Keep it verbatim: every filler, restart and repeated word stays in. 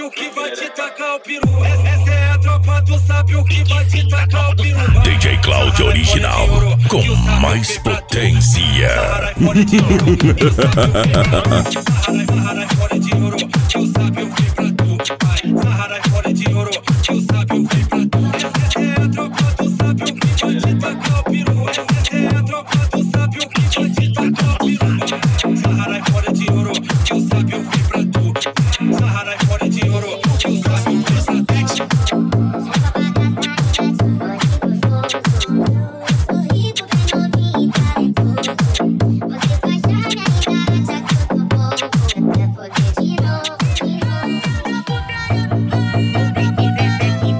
o que vai te tacar o peru. Essa é a tropa do sabe o que vai te tacar o peru. D J Cláudio Original, com mais potência. Fora de ouro.